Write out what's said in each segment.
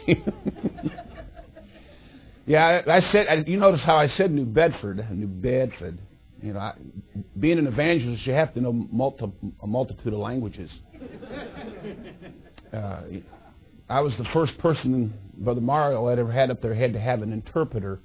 Yeah, I said. You notice how I said New Bedford. New Bedford. You know, being an evangelist, you have to know a multitude of languages. I was the first person, Brother Mario, I'd ever had up there had to have an interpreter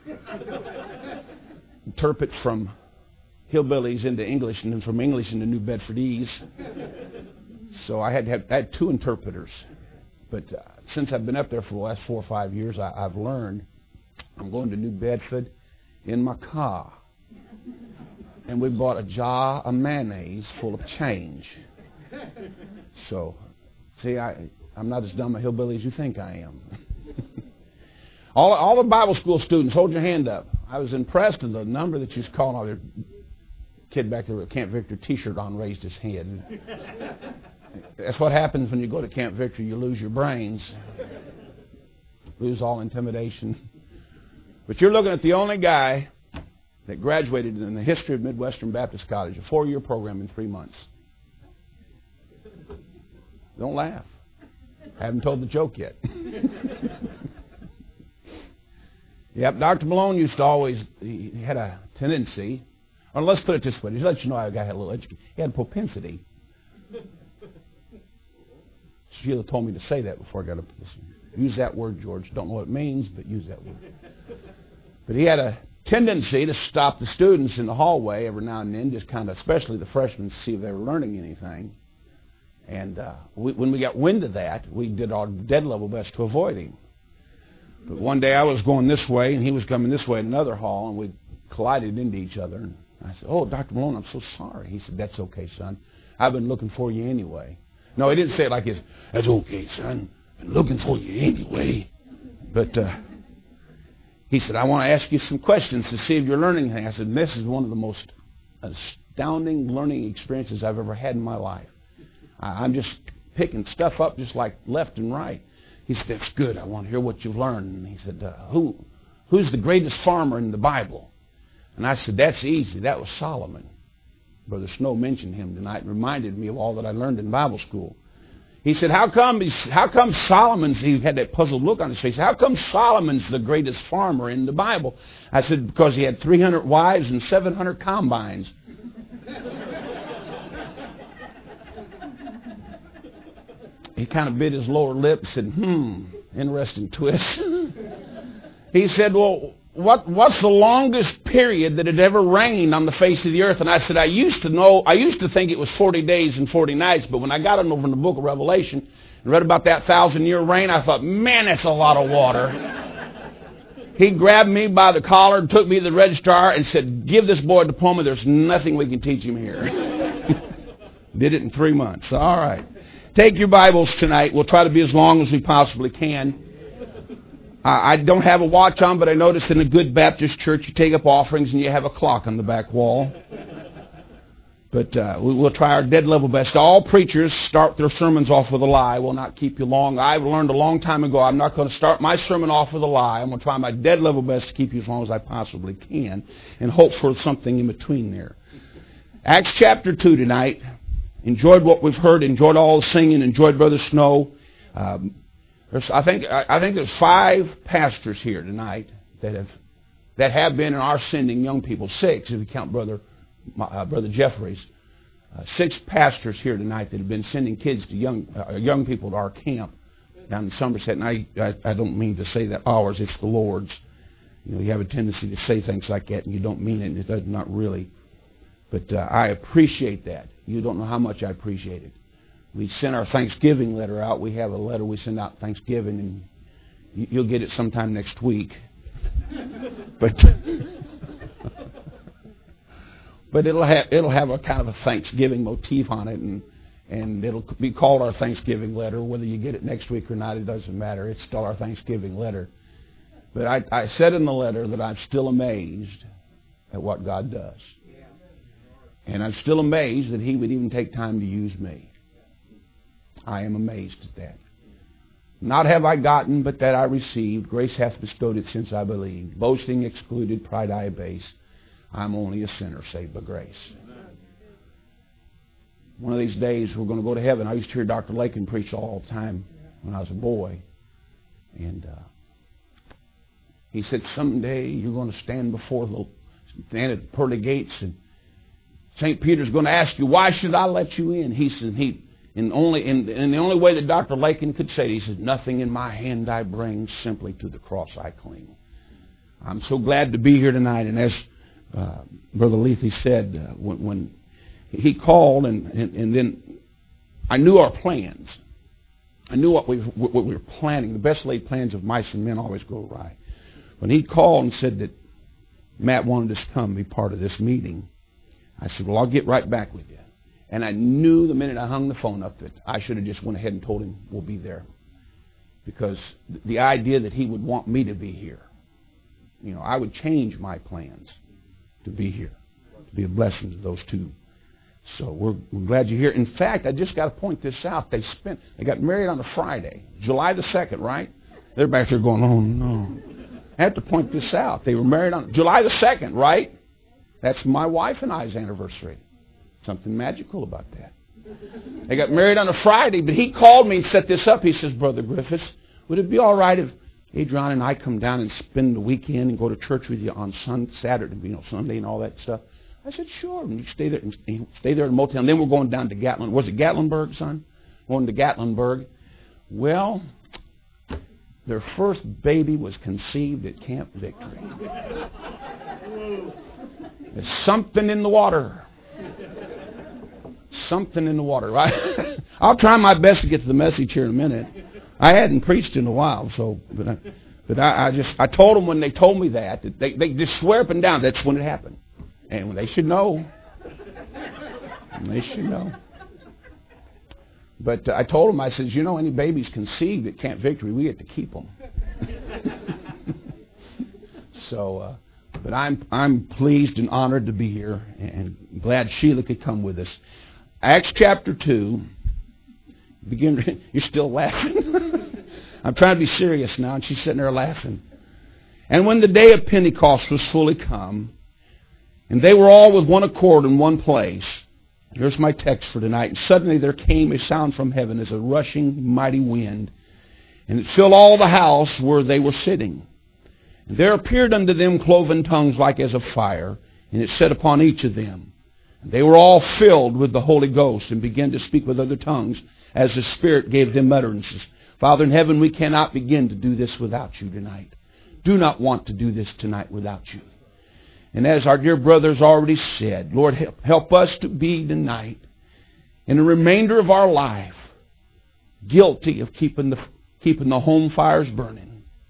interpret from hillbillies into English and then from English into New Bedfordese. So I had two interpreters. But since I've been up there for the last 4 or 5 years, I've learned. I'm going to New Bedford in my car. And we bought a jar of mayonnaise full of change. So, see, I'm not as dumb a hillbilly as you think I am. all the Bible school students, hold your hand up. I was impressed with the number that you was calling. Oh, there's a kid back there with a Camp Victory T-shirt on raised his head. That's what happens when you go to Camp Victory. You lose your brains. Lose all intimidation. But you're looking at the only guy that graduated in the history of Midwestern Baptist College, a 4-year program in 3 months. Don't laugh. I haven't told the joke yet. Yep, Dr. Malone used to always, he had a tendency, or let's put it this way, just to let you know how a guy had a little education. He had a propensity. Sheila told me to say that before I got up to this. Use that word, George. Don't know what it means, but use that word. But he had a tendency to stop the students in the hallway every now and then, just kind of, especially the freshmen, to see if they were learning anything. And when we got wind of that, we did our dead level best to avoid him. But one day I was going this way, and he was coming this way in another hall, and we collided into each other. And I said, "Oh, Dr. Malone, I'm so sorry." He said, "That's okay, son. I've been looking for you anyway." No, he didn't say it like this. "That's okay, son. Been looking for you anyway." But he said, "I want to ask you some questions to see if you're learning anything." I said, "This is one of the most astounding learning experiences I've ever had in my life. I'm just picking stuff up just like left and right." He said, "That's good. I want to hear what you've learned." And he said, "Who's the greatest farmer in the Bible?" And I said, "That's easy. That was Solomon." Brother Snow mentioned him tonight and reminded me of all that I learned in Bible school. He said, how come Solomon's, he had that puzzled look on his face, how come Solomon's the greatest farmer in the Bible? I said, "Because he had 300 wives and 700 combines." He kind of bit his lower lip and said, interesting twist. He said, "Well, what's the longest period that it ever rained on the face of the earth?" And I said, I used to think it was 40 days and 40 nights, but when I got over in the book of Revelation and read about that 1,000-year reign, I thought, man, that's a lot of water. He grabbed me by the collar and took me to the registrar and said, "Give this boy a diploma. There's nothing we can teach him here." Did it in 3 months. All right. Take your Bibles tonight. We'll try to be as long as we possibly can. I don't have a watch on, but I noticed in a good Baptist church you take up offerings and you have a clock on the back wall. But we'll try our dead level best. All preachers start their sermons off with a lie. We'll not keep you long. I've learned a long time ago I'm not going to start my sermon off with a lie. I'm going to try my dead level best to keep you as long as I possibly can and hope for something in between there. Acts chapter 2 tonight. Enjoyed what we've heard. Enjoyed all the singing. Enjoyed Brother Snow. I think there's 5 pastors here tonight that have been and are sending young people. 6 if you count Brother Jeffries. 6 pastors here tonight that have been sending kids to young people to our camp down in Somerset. And I don't mean to say that ours. It's the Lord's. You know, you have a tendency to say things like that and you don't mean it. And it does not really. But I appreciate that. You don't know how much I appreciate it. We sent our Thanksgiving letter out. We have a letter we send out Thanksgiving, and you'll get it sometime next week. But it'll have a kind of a Thanksgiving motif on it, and it'll be called our Thanksgiving letter. Whether you get it next week or not, it doesn't matter. It's still our Thanksgiving letter. But I said in the letter that I'm still amazed at what God does. And I'm still amazed that He would even take time to use me. I am amazed at that. Not have I gotten, but that I received. Grace hath bestowed it since I believed. Boasting excluded, pride I abase. I'm only a sinner saved by grace. One of these days we're going to go to heaven. I used to hear Dr. Lakin preach all the time when I was a boy. And he said, someday you're going to stand stand at the pearly gates, and St. Peter's going to ask you, why should I let you in? He said, in the only way that Dr. Lakin could say it, he said, nothing in my hand I bring, simply to the cross I cling. I'm so glad to be here tonight. And as Brother Lethe said, when he called, and then I knew our plans. I knew what we were planning. The best laid plans of mice and men always go awry. When he called and said that Matt wanted us to come be part of this meeting, I said, well, I'll get right back with you. And I knew the minute I hung the phone up that I should have just went ahead and told him we'll be there. Because the idea that he would want me to be here, I would change my plans to be here, to be a blessing to those two. So we're glad you're here. In fact, I just got to point this out. They got married on a Friday, July the 2nd, right? They're back there going, oh, no. I have to point this out. They were married on July the 2nd, right? That's my wife and I's anniversary. Something magical about that. They got married on a Friday, but he called me and set this up. He says, Brother Griffiths, would it be all right if Adrian and I come down and spend the weekend and go to church with you on Saturday, Sunday and all that stuff? I said, sure. And you stay there in a motel. And then we're going down to Gatlin. Was it Gatlinburg, son? Going to Gatlinburg. Well, their first baby was conceived at Camp Victory. There's something in the water. Something in the water, right? I'll try my best to get to the message here in a minute. I hadn't preached in a while, but I told them when they told me that they just swear up and down that's when it happened, and they should know. They should know. But I told them, I said, any babies conceived at Camp Victory, we get to keep them. So. But I'm pleased and honored to be here, and glad Sheila could come with us. Acts chapter 2. You're still laughing? I'm trying to be serious now, and she's sitting there laughing. And when the day of Pentecost was fully come, and they were all with one accord in one place. Here's my text for tonight. And suddenly there came a sound from heaven as a rushing mighty wind, and it filled all the house where they were sitting. And there appeared unto them cloven tongues like as of fire, and it sat upon each of them. And they were all filled with the Holy Ghost, and began to speak with other tongues, as the Spirit gave them utterances. Father in heaven, we cannot begin to do this without you tonight. Do not want to do this tonight without you. And as our dear brothers already said, Lord, help us to be tonight, in the remainder of our life, guilty of keeping the home fires burning.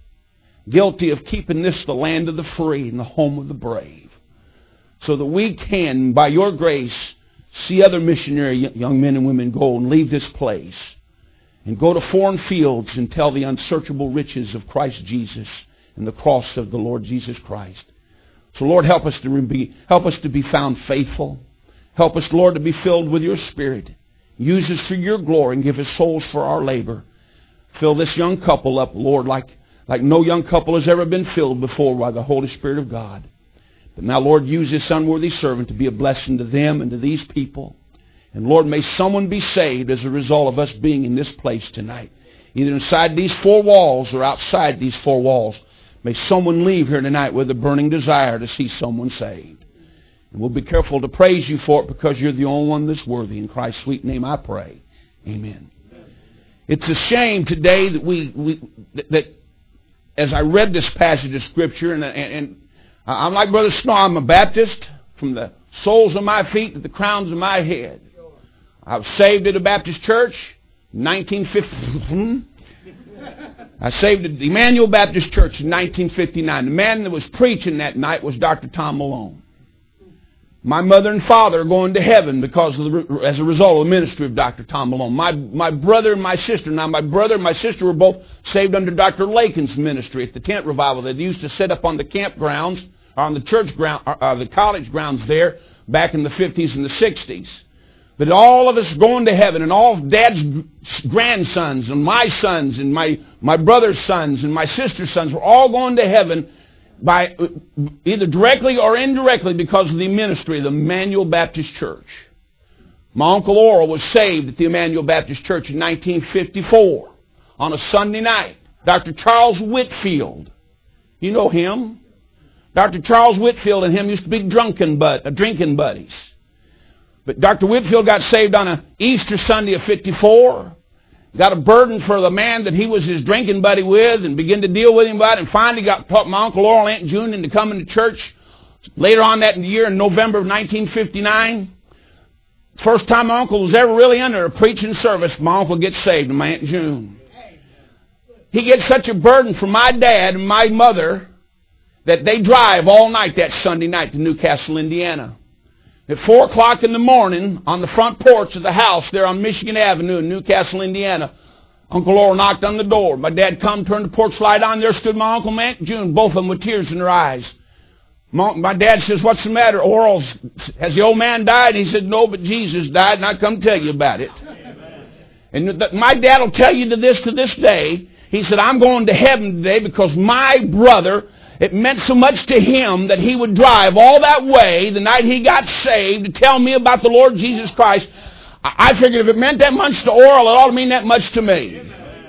Guilty of keeping this the land of the free and the home of the brave. So that we can, by your grace, see other missionary young men and women go and leave this place. And go to foreign fields and tell the unsearchable riches of Christ Jesus and the cross of the Lord Jesus Christ. So Lord, help us to be found faithful. Help us, Lord, to be filled with your Spirit. Use us for your glory and give us souls for our labor. Fill this young couple up, Lord, like no young couple has ever been filled before by the Holy Spirit of God. But now, Lord, use this unworthy servant to be a blessing to them and to these people. And Lord, may someone be saved as a result of us being in this place tonight. Either inside these four walls or outside these four walls. May someone leave here tonight with a burning desire to see someone saved. And we'll be careful to praise you for it because you're the only one that's worthy. In Christ's sweet name I pray. Amen. It's a shame today that as I read this passage of Scripture, and I'm like Brother Snow, I'm a Baptist from the soles of my feet to the crowns of my head. I was saved at a Baptist church in 1950. I saved at the Emmanuel Baptist Church in 1959. The man that was preaching that night was Dr. Tom Malone. My mother and father are going to heaven as a result of the ministry of Dr. Tom Malone. My brother and my sister. Now, my brother and my sister were both saved under Dr. Lakin's ministry at the tent revival that used to set up on the campgrounds, or on the church ground, the college grounds there, back in the 50s and the 60s. But all of us going to heaven, and all of Dad's grandsons, and my sons, and my brother's sons, and my sister's sons were all going to heaven by either directly or indirectly because of the ministry of the Emmanuel Baptist Church. My Uncle Oral was saved at the Emmanuel Baptist Church in 1954 on a Sunday night. Dr. Charles Whitfield. You know him. Dr. Charles Whitfield and him used to be drinking buddies. But Dr. Whitfield got saved on an Easter Sunday of 54. Got a burden for the man that he was his drinking buddy with and began to deal with him about it. And finally taught my Uncle Oral, Aunt June into coming to church later on that year in November of 1959. First time my uncle was ever really under a preaching service, my uncle gets saved and my Aunt June. He gets such a burden for my dad and my mother that they drive all night that Sunday night to Newcastle, Indiana. At 4 o'clock in the morning, on the front porch of the house there on Michigan Avenue in Newcastle, Indiana, Uncle Oral knocked on the door. My dad come, turned the porch light on. There stood my uncle and Aunt June, both of them with tears in their eyes. My dad says, "What's the matter, Oral? Has the old man died?" He said, "No, but Jesus died, and I come tell you about it." And my dad will tell you to this day. He said, "I'm going to heaven today because my brother, it meant so much to him that he would drive all that way the night he got saved to tell me about the Lord Jesus Christ. I figured if it meant that much to Oral, it ought to mean that much to me."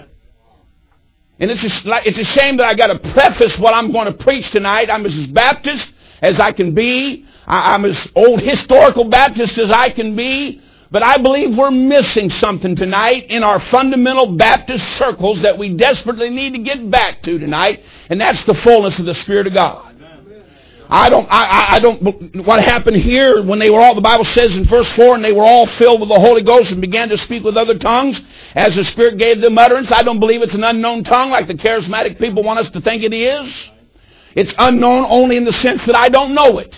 And it's a shame that I got to preface what I'm going to preach tonight. I'm as Baptist as I can be. I'm as old historical Baptist as I can be. But I believe we're missing something tonight in our fundamental Baptist circles that we desperately need to get back to tonight, and that's the fullness of the Spirit of God. I don't, what happened here when they were all, the Bible says in verse 4, and they were all filled with the Holy Ghost and began to speak with other tongues as the Spirit gave them utterance. I don't believe it's an unknown tongue like the charismatic people want us to think it is. It's unknown only in the sense that I don't know it.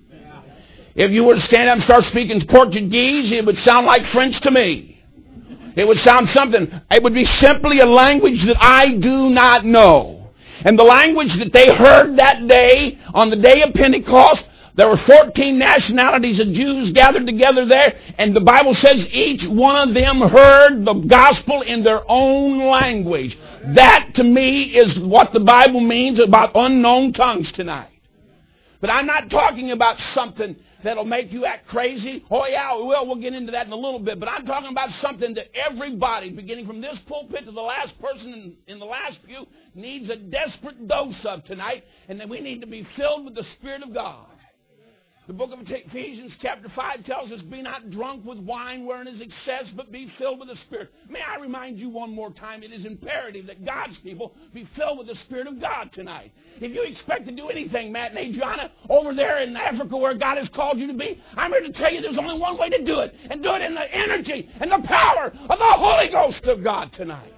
If you were to stand up and start speaking Portuguese, it would sound like French to me. It would sound something. It would be simply a language that I do not know. And the language that they heard that day, on the day of Pentecost, there were 14 nationalities of Jews gathered together there, and the Bible says each one of them heard the gospel in their own language. That, to me, is what the Bible means about unknown tongues tonight. But I'm not talking about something that'll make you act crazy. Oh yeah, we will. We'll get into that in a little bit. But I'm talking about something that everybody, beginning from this pulpit to the last person in the last pew, needs a desperate dose of tonight. And that we need to be filled with the Spirit of God. The book of Ephesians chapter 5 tells us, "Be not drunk with wine wherein is excess, but be filled with the Spirit." May I remind you one more time, it is imperative that God's people be filled with the Spirit of God tonight. If you expect to do anything, Matt and Adriana, over there in Africa where God has called you to be, I'm here to tell you there's only one way to do it, and do it in the energy and the power of the Holy Ghost of God tonight.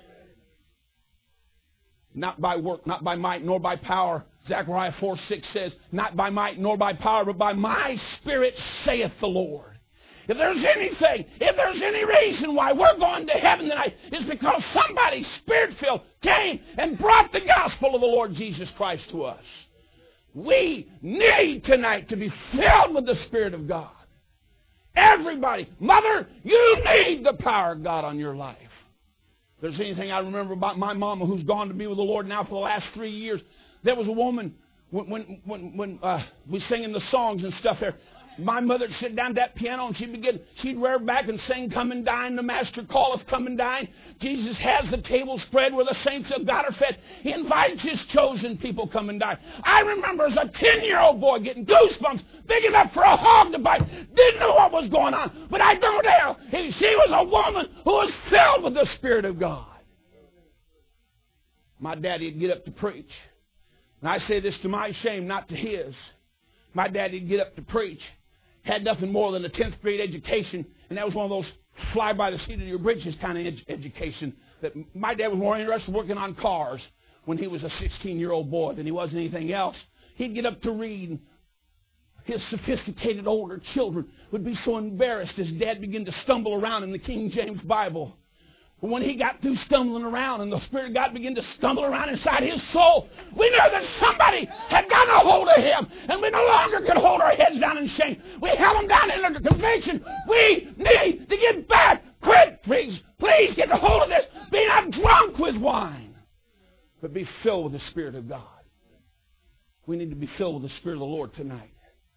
Not by work, not by might, nor by power. Zechariah 4:6 says, "Not by might nor by power, but by my Spirit, saith the Lord." If there's anything, if there's any reason why we're going to heaven tonight, it's because somebody Spirit-filled came and brought the gospel of the Lord Jesus Christ to us. We need tonight to be filled with the Spirit of God. Everybody, mother, you need the power of God on your life. If there's anything I remember about my mama who's gone to be with the Lord now for the last 3 years, there was a woman, when we singing the songs and stuff there, my mother would sit down at that piano and she'd rear back and sing, "Come and dine, the Master calleth, come and dine." Jesus has the table spread where the saints of God are fed. He invites His chosen people, come and dine. I remember as a 10-year-old boy getting goosebumps, big enough for a hog to bite. Didn't know what was going on, but I don't know. She was a woman who was filled with the Spirit of God. My daddy would get up to preach. And I say this to my shame, not to his. My daddy would get up to preach. Had nothing more than a 10th grade education, and that was one of those fly by the seat of your britches kind of education. That my dad was more interested in working on cars when he was a 16-year-old boy than he was anything else. He'd get up to read, and his sophisticated older children would be so embarrassed as Dad began to stumble around in the King James Bible. But when he got through stumbling around and the Spirit of God began to stumble around inside his soul, we knew that somebody had gotten a hold of him, and we no longer could hold our heads down in shame. We held him down in the conviction. We need to get back. Quit, please get a hold of this. Be not drunk with wine, but be filled with the Spirit of God. We need to be filled with the Spirit of the Lord tonight.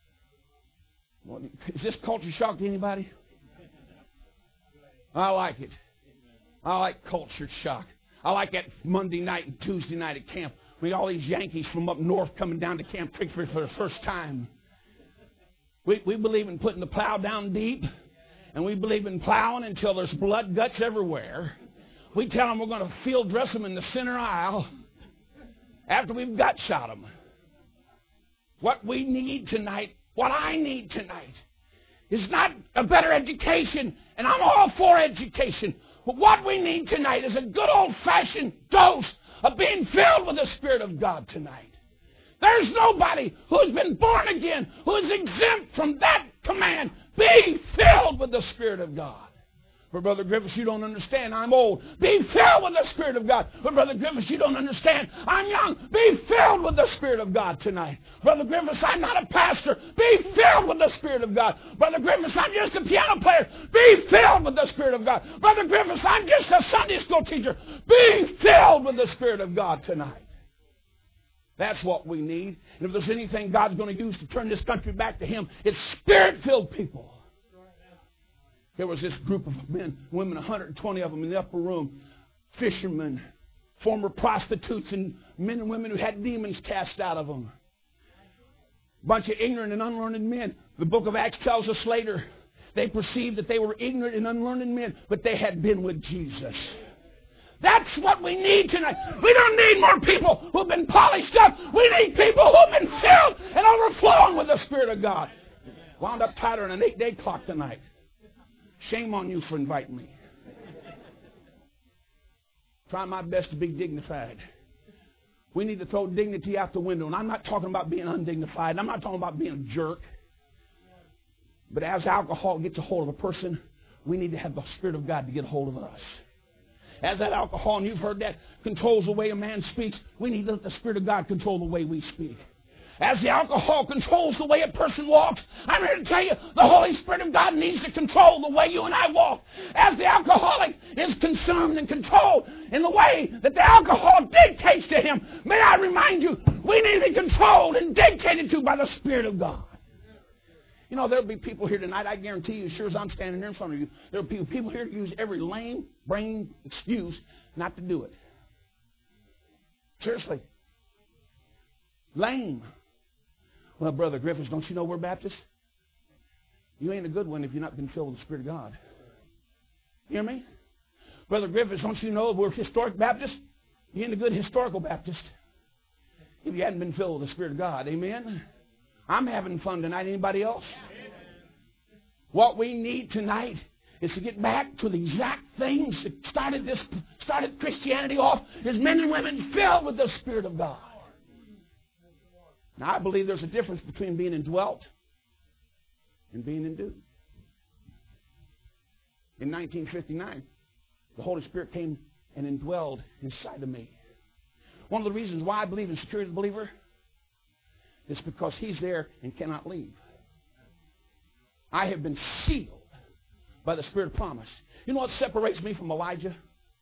Is this culture shock to anybody? I like it. I like culture shock. I like that Monday night and Tuesday night at camp. We got all these Yankees from up north coming down to Camp Pickford for the first time. We believe in putting the plow down deep, and we believe in plowing until there's blood guts everywhere. We tell them we're going to field dress them in the center aisle after we've gut shot them. What we need tonight, what I need tonight, is not a better education, and I'm all for education. But what we need tonight is a good old-fashioned dose of being filled with the Spirit of God tonight. There's nobody who's been born again who is exempt from that command. Be filled with the Spirit of God. For Brother Griffiths, you don't understand. I'm old. Be filled with the Spirit of God. For Brother Griffiths, you don't understand. I'm young. Be filled with the Spirit of God tonight. Brother Griffiths, I'm not a pastor. Be filled with the Spirit of God. Brother Griffiths, I'm just a piano player. Be filled with the Spirit of God. Brother Griffiths, I'm just a Sunday school teacher. Be filled with the Spirit of God tonight. That's what we need. And if there's anything God's going to use to turn this country back to Him, it's Spirit-filled people. There was this group of men, women, 120 of them in the upper room, fishermen, former prostitutes, and men and women who had demons cast out of them. A bunch of ignorant and unlearned men. The book of Acts tells us later, they perceived that they were ignorant and unlearned men, but they had been with Jesus. That's what we need tonight. We don't need more people who've been polished up. We need people who've been filled and overflowing with the Spirit of God. Wound up tighter than an 8-day clock tonight. Shame on you for inviting me. Try my best to be dignified. We need to throw dignity out the window. And I'm not talking about being undignified. I'm not talking about being a jerk. But as alcohol gets a hold of a person, we need to have the Spirit of God to get a hold of us. As that alcohol, and you've heard that, controls the way a man speaks, we need to let the Spirit of God control the way we speak. As the alcohol controls the way a person walks, I'm here to tell you, the Holy Spirit of God needs to control the way you and I walk. As the alcoholic is consumed and controlled in the way that the alcohol dictates to him, may I remind you, we need to be controlled and dictated to by the Spirit of God. You know, there'll be people here tonight, I guarantee you, as sure as I'm standing here in front of you, there'll be people here to use every lame brain excuse not to do it. Seriously. Lame. Well, Brother Griffiths, don't you know we're Baptists? You ain't a good one if you've not been filled with the Spirit of God. You hear me? Brother Griffiths, don't you know we're historic Baptists? You ain't a good historical Baptist if you hadn't been filled with the Spirit of God. Amen? I'm having fun tonight. Anybody else? What we need tonight is to get back to the exact things that started Christianity off, is men and women filled with the Spirit of God. Now, I believe there's a difference between being indwelt and being endued. In 1959, the Holy Spirit came and indwelled inside of me. One of the reasons why I believe in security as a believer is because He's there and cannot leave. I have been sealed by the Spirit of promise. You know what separates me from Elijah?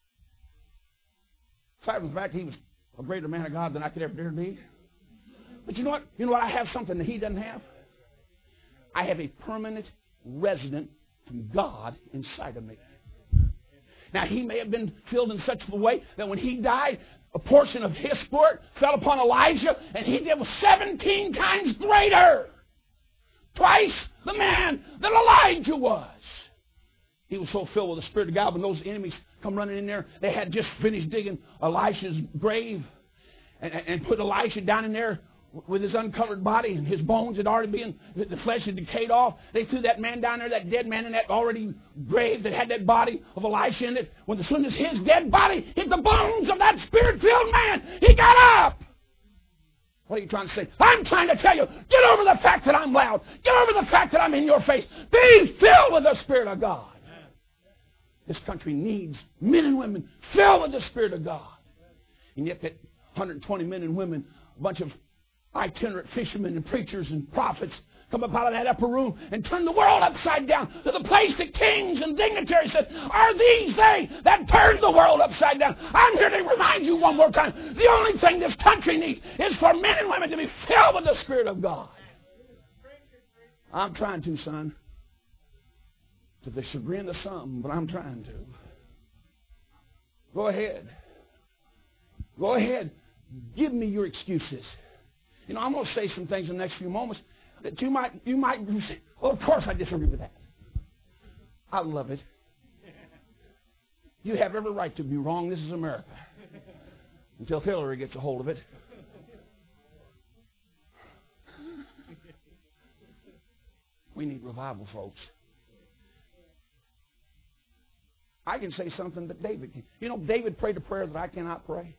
Aside from the fact he was a greater man of God than I could ever dare be. But you know what? You know what? I have something that he doesn't have. I have a permanent resident from God inside of me. Now, he may have been filled in such a way that when he died, a portion of his spirit fell upon Elijah, and he did 17 times greater. Twice the man that Elijah was. He was so filled with the Spirit of God, when those enemies come running in there, they had just finished digging Elisha's grave and put Elisha down in there with his uncovered body, and his bones had already been, the flesh had decayed off. They threw that man down there, that dead man in that already grave that had that body of Elisha in it. When as soon as his dead body hit the bones of that Spirit-filled man, he got up. What are you trying to say? I'm trying to tell you, get over the fact that I'm loud. Get over the fact that I'm in your face. Be filled with the Spirit of God. This country needs men and women filled with the Spirit of God. And yet that 120 men and women, a bunch of itinerant fishermen and preachers and prophets come up out of that upper room and turn the world upside down to the place that kings and dignitaries said, are these they that turned the world upside down? I'm here to remind you one more time, the only thing this country needs is for men and women to be filled with the Spirit of God. I'm trying to, son. To the chagrin of some, but I'm trying to. Go ahead. Go ahead. Give me your excuses. You know, I'm going to say some things in the next few moments that you might say, well, of course I disagree with that. I love it. You have every right to be wrong. This is America. Until Hillary gets a hold of it. We need revival, folks. I can say something that David can. You know, David prayed a prayer that I cannot pray.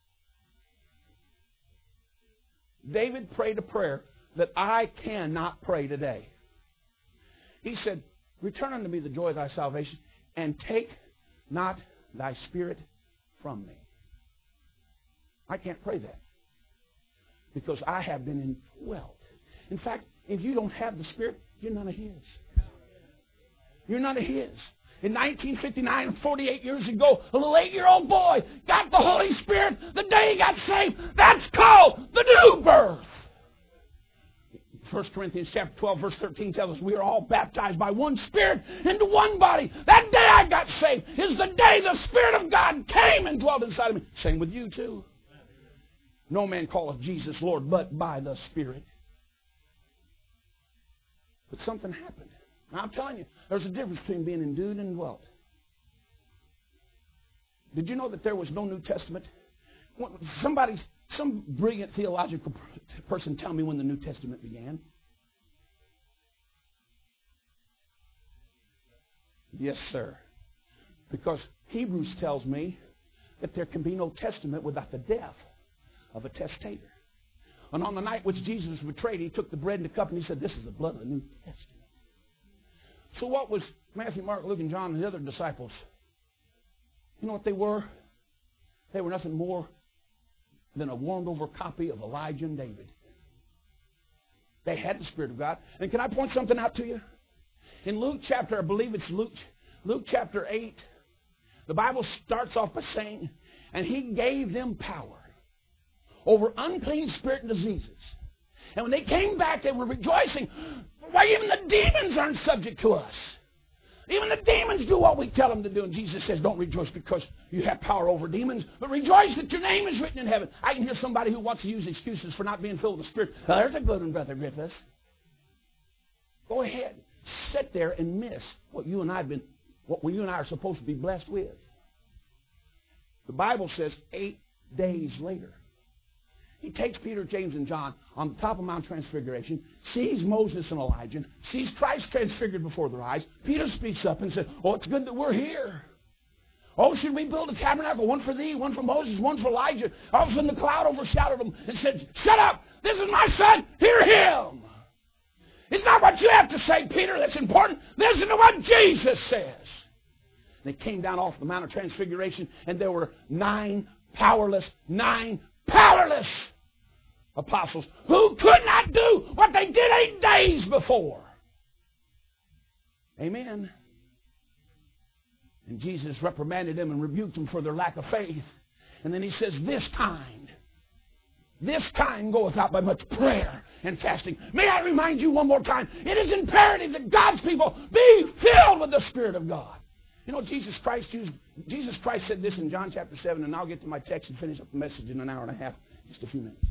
David prayed a prayer that I cannot pray today. He said, return unto me the joy of thy salvation, and take not thy spirit from me. I can't pray that because I have been indwelt. In fact, if you don't have the Spirit, you're none of His. You're none of His. In 1959, 48 years ago, a little 8-year-old boy got the Holy Spirit the day he got saved. That's called the new birth. 1 Corinthians chapter 12, verse 13 tells us we are all baptized by one Spirit into one body. That day I got saved is the day the Spirit of God came and dwelt inside of me. Same with you too. No man calleth Jesus Lord but by the Spirit. But something happened. Now I'm telling you, there's a difference between being endued and indwelt. Did you know that there was no New Testament? Some brilliant theological person tell me when the New Testament began. Yes, sir. Because Hebrews tells me that there can be no testament without the death of a testator. And on the night which Jesus was betrayed, he took the bread and the cup and he said, this is the blood of the New Testament. So what was Matthew, Mark, Luke, and John and the other disciples? You know what they were? They were nothing more than a warmed-over copy of Elijah and David. They had the Spirit of God. And can I point something out to you? In Luke chapter, I believe it's Luke chapter 8, the Bible starts off by saying, and he gave them power over unclean spirit and diseases. And when they came back, they were rejoicing. Why, even the demons aren't subject to us. Even the demons do what we tell them to do. And Jesus says, don't rejoice because you have power over demons, but rejoice that your name is written in heaven. I can hear somebody who wants to use excuses for not being filled with the Spirit. Well, there's a good one, Brother Griffiths. Go ahead. Sit there and miss what you and I are supposed to be blessed with. The Bible says 8 days later, he takes Peter, James, and John on the top of Mount Transfiguration, sees Moses and Elijah, sees Christ transfigured before their eyes. Peter speaks up and says, oh, it's good that we're here. Oh, should we build a tabernacle? One for thee, one for Moses, one for Elijah. All of a sudden the cloud overshadowed them and said, shut up! This is my son! Hear him! It's not what you have to say, Peter, that's important. Listen to what Jesus says. They came down off the Mount of Transfiguration, and there were 9 powerless apostles who could not do what they did 8 days before. Amen. And Jesus reprimanded them and rebuked them for their lack of faith. And then he says, this kind goeth out by much prayer and fasting. May I remind you one more time, it is imperative that God's people be filled with the Spirit of God. You know, Jesus Christ said this in John chapter 7, and I'll get to my text and finish up the message in an hour and a half, just a few minutes.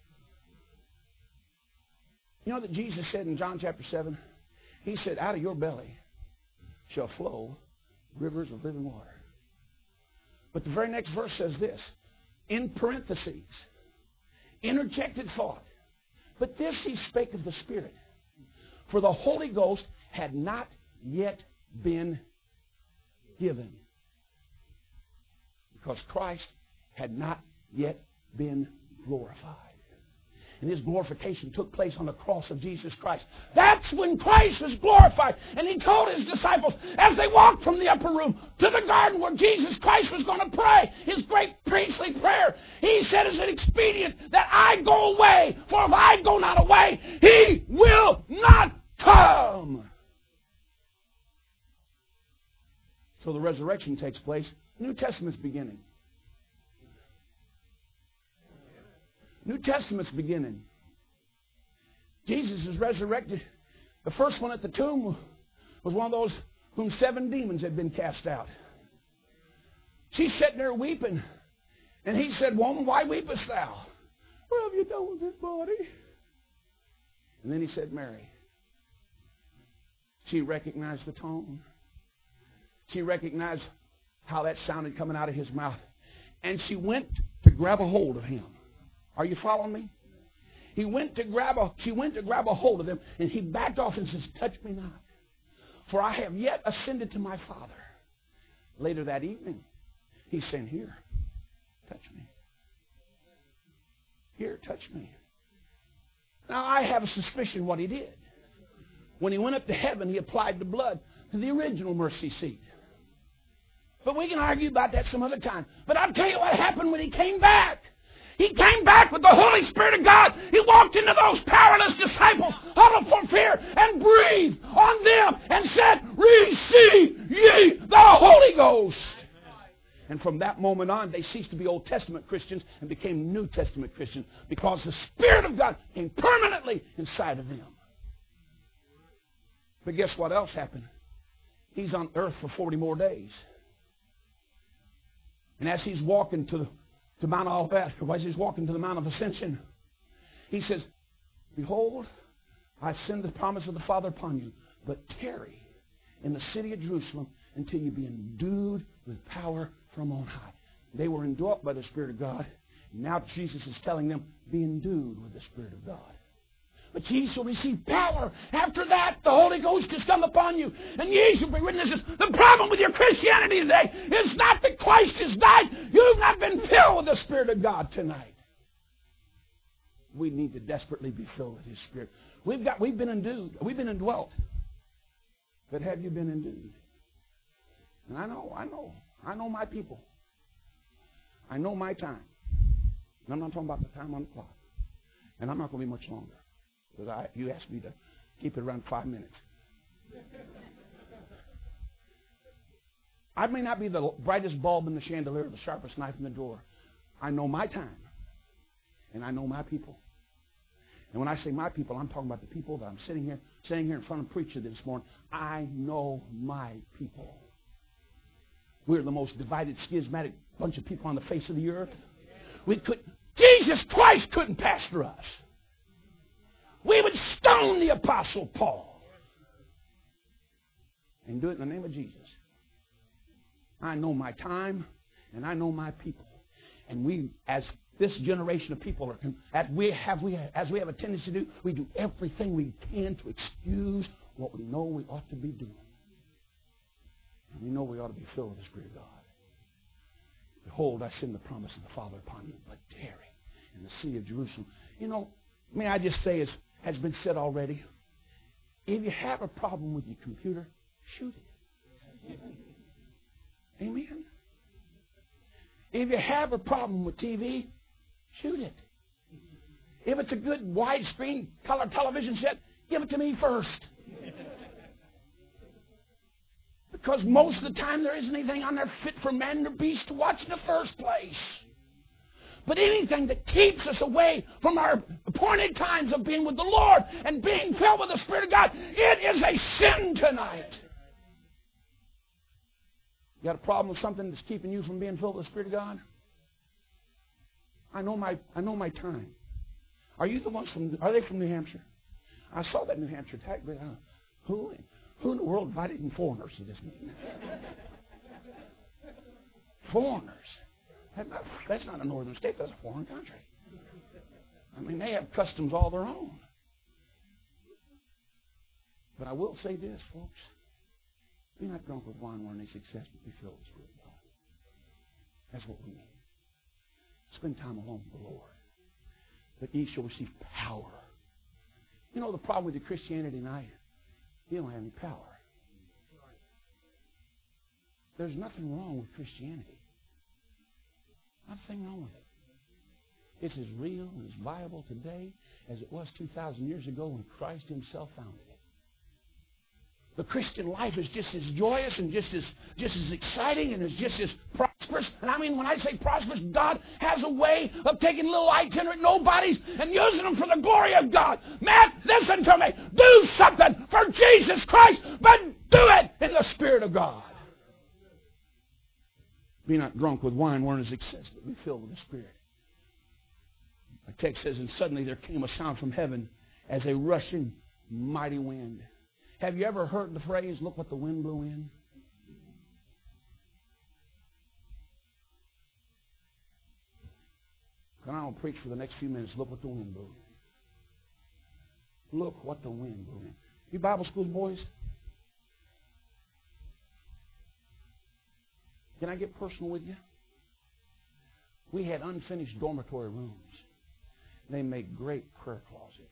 You know that Jesus said in John chapter 7, he said, out of your belly shall flow rivers of living water. But the very next verse says this, in parentheses, interjected thought. But this he spake of the Spirit, for the Holy Ghost had not yet been given, because Christ had not yet been glorified. And his glorification took place on the cross of Jesus Christ. That's when Christ was glorified. And he told his disciples, as they walked from the upper room to the garden where Jesus Christ was going to pray, his great priestly prayer, he said, is it expedient that I go away? For if I go not away, he will not come. So the resurrection takes place. The New Testament's beginning. New Testament's beginning. Jesus is resurrected. The first one at the tomb was one of those whom 7 demons had been cast out. She's sitting there weeping. And he said, woman, why weepest thou? What have you done with this body? And then he said, Mary. She recognized the tone. She recognized how that sounded coming out of his mouth. And she went to grab a hold of him. Are you following me? She went to grab a hold of him, and he backed off and says, touch me not, for I have yet ascended to my Father. Later that evening, he's saying, here, touch me. Here, touch me. Now, I have a suspicion what he did. When he went up to heaven, he applied the blood to the original mercy seat. But we can argue about that some other time. But I'll tell you what happened when he came back. He came back with the Holy Spirit of God. He walked into those powerless disciples, huddled for fear, and breathed on them and said, receive ye the Holy Ghost. And from that moment on, they ceased to be Old Testament Christians and became New Testament Christians because the Spirit of God came permanently inside of them. But guess what else happened? He's on earth for 40 more days. And as he's walking to Mount Olivet, or as he's walking to the Mount of Ascension, he says, behold, I send the promise of the Father upon you, but tarry in the city of Jerusalem until you be endued with power from on high. They were endued by the Spirit of God. Now Jesus is telling them, be endued with the Spirit of God. But ye shall receive power. After that, the Holy Ghost has come upon you, and ye shall be witnesses. The problem with your Christianity today is not that Christ has died. You've not been filled with the Spirit of God tonight. We need to desperately be filled with His Spirit. We've been endued. We've been indwelt. But have you been endued? And I know my people. I know my time. And I'm not talking about the time on the clock. And I'm not going to be much longer. Because you asked me to keep it around 5 minutes. I may not be the brightest bulb in the chandelier or the sharpest knife in the drawer. I know my time. And I know my people. And when I say my people, I'm talking about the people that I'm sitting here in front of the preacher this morning. I know my people. We're the most divided, schismatic bunch of people on the face of the earth. Jesus Christ couldn't pastor us. We would stone the Apostle Paul. And do it in the name of Jesus. I know my time, and I know my people. And we, as this generation of people, as we have a tendency to do, we do everything we can to excuse what we know we ought to be doing. And we know we ought to be filled with the Spirit of God. Behold, I send the promise of the Father upon you, but tarry in the city of Jerusalem. You know, may I just say, as has been said already, if you have a problem with your computer, shoot it. Amen? If you have a problem with TV, shoot it. If it's a good widescreen color television set, give it to me first. Because most of the time there isn't anything on there fit for man or beast to watch in the first place. But anything that keeps us away from our appointed times of being with the Lord and being filled with the Spirit of God, it is a sin tonight. You got a problem with something that's keeping you from being filled with the Spirit of God? I know my time. Are they from New Hampshire? I saw that New Hampshire tag, but who in the world invited in foreigners to this meeting? Foreigners. That's not a northern state. That's a foreign country. I mean, they have customs all their own. But I will say this, folks. Be not drunk with wine wherein is excess, but be filled with the Spirit of God. That's what we need. Spend time alone with the Lord. But ye shall receive power. You know the problem with your Christianity tonight? You don't have any power. There's nothing wrong with Christianity. Nothing wrong with it. It's as real and as viable today as it was 2,000 years ago when Christ Himself founded it. The Christian life is just as joyous and just as exciting and is just as prosperous. And I mean, when I say prosperous, God has a way of taking little itinerant nobodies and using them for the glory of God. Man, listen to me. Do something for Jesus Christ, but do it in the Spirit of God. Be not drunk with wine wherein is excess, but be filled with the Spirit. The text says, and suddenly there came a sound from heaven as a rushing mighty wind. Have you ever heard the phrase, look what the wind blew in? And I'll preach for the next few minutes. Look what the wind blew in. Look what the wind blew in. You Bible school boys? Can I get personal with you? We had unfinished dormitory rooms. They make great prayer closets.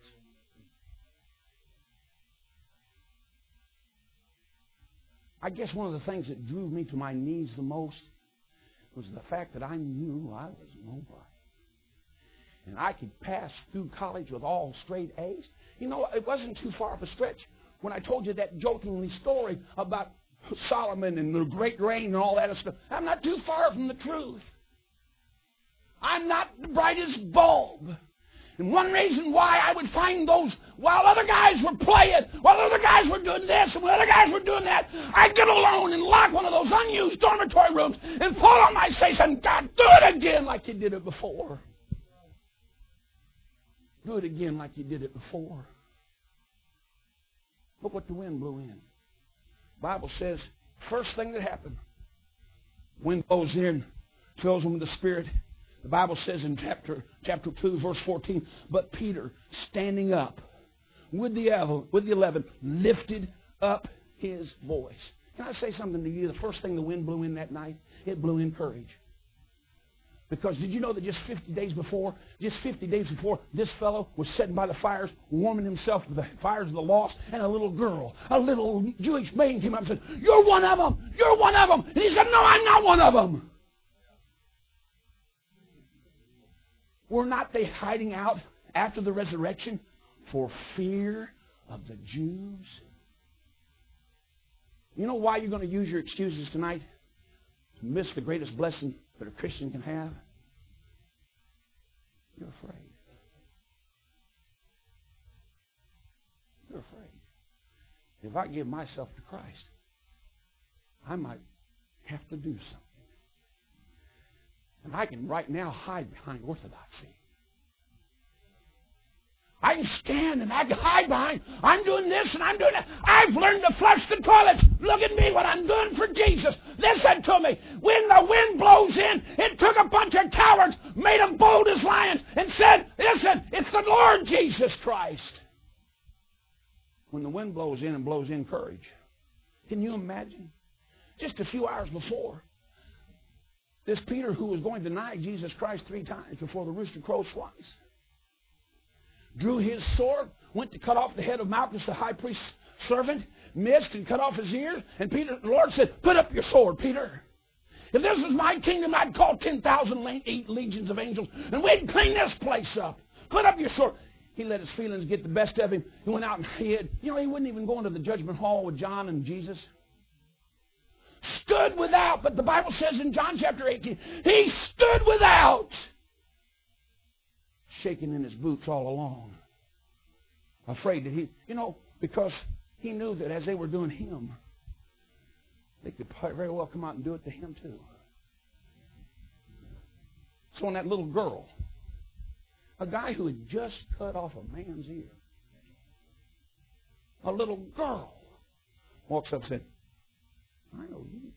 I guess one of the things that drew me to my knees the most was the fact that I knew I was nobody. And I could pass through college with all straight A's. You know, it wasn't too far of a stretch when I told you that jokingly story about Solomon and the great rain and all that stuff. I'm not too far from the truth. I'm not the brightest bulb. And one reason why I would find those, while other guys were playing, while other guys were doing this and while other guys were doing that, I'd get alone and lock one of those unused dormitory rooms and fall on my face and God, do it again like you did it before. Do it again like you did it before. Look what the wind blew in. The Bible says, first thing that happened, wind blows in, fills them with the Spirit. The Bible says in chapter 2, verse 14, but Peter, standing up with the 11, lifted up his voice. Can I say something to you? The first thing the wind blew in that night, it blew in courage. Because did you know that just 50 days before, this fellow was sitting by the fires, warming himself with the fires of the lost, and a little girl, a little Jewish maiden came up and said, "You're one of them! You're one of them!" And he said, "No, I'm not one of them." Were not they hiding out after the resurrection for fear of the Jews? You know why you're going to use your excuses tonight? To miss the greatest blessing that a Christian can have? You're afraid. You're afraid. If I give myself to Christ, I might have to do something. And I can right now hide behind orthodoxy. I can stand and I can hide behind, I'm doing this and I'm doing that. I've learned to flush the toilets. Look at me, what I'm doing for Jesus. Listen to me. When the wind blows in, it took a bunch of cowards, made them bold as lions, and said, listen, it's the Lord Jesus Christ. When the wind blows in and blows in courage. Can you imagine? Just a few hours before, this Peter, who was going to deny Jesus Christ 3 times before the rooster crows twice, drew his sword, went to cut off the head of Malchus, the high priest's servant, missed and cut off his ears. And Peter, the Lord said, "Put up your sword, Peter. If this was my kingdom, I'd call 10,000 legions of angels, and we'd clean this place up. Put up your sword." He let his feelings get the best of him. He went out and hid. You know, he wouldn't even go into the judgment hall with John and Jesus. Stood without, but the Bible says in John chapter 18, he stood without, shaking in his boots all along, afraid that because he knew that as they were doing him, they could very well come out and do it to him too. So when that little girl, a guy who had just cut off a man's ear, a little girl, walks up and said, "I know you."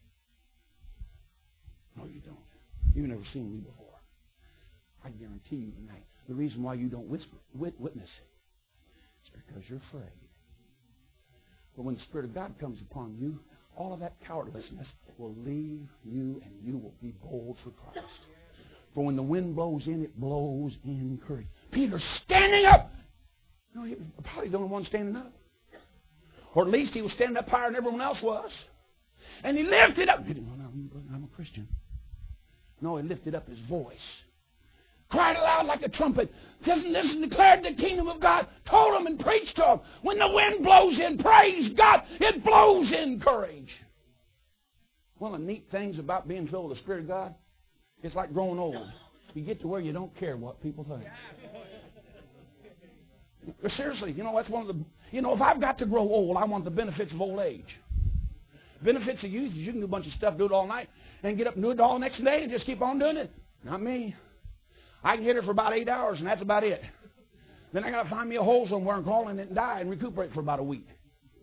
"No, you don't. You've never seen me before. I guarantee you tonight, the reason why you don't witness is because you're afraid. But when the Spirit of God comes upon you, all of that cowardlessness will leave you and you will be bold for Christ. For when the wind blows in, it blows in courage." Peter standing up. No, he was probably the only one standing up. Or at least he was standing up higher than everyone else was. And he lifted up. He didn't know, I'm a Christian. No, he lifted up his voice. Cried aloud like a trumpet. This declared the kingdom of God. Told them and preached to them. When the wind blows in, praise God, it blows in courage. One of the neat things about being filled with the Spirit of God, it's like growing old. You get to where you don't care what people think. Seriously, that's one of the... if I've got to grow old, I want the benefits of old age. Benefits of youth is you can do a bunch of stuff, do it all night, and get up and do it all the next day and just keep on doing it. Not me. I can hit it for about 8 hours, and that's about it. Then I got to find me a hole somewhere and crawl in it and die and recuperate for about a week.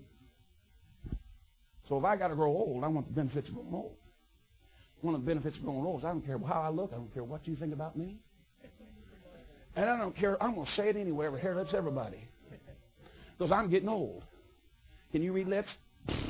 So if I got to grow old, I want the benefits of growing old. One of the benefits of growing old is I don't care how I look. I don't care what you think about me. And I don't care. I'm going to say it anyway. Every hair lips everybody. Because I'm getting old. Can you read lips?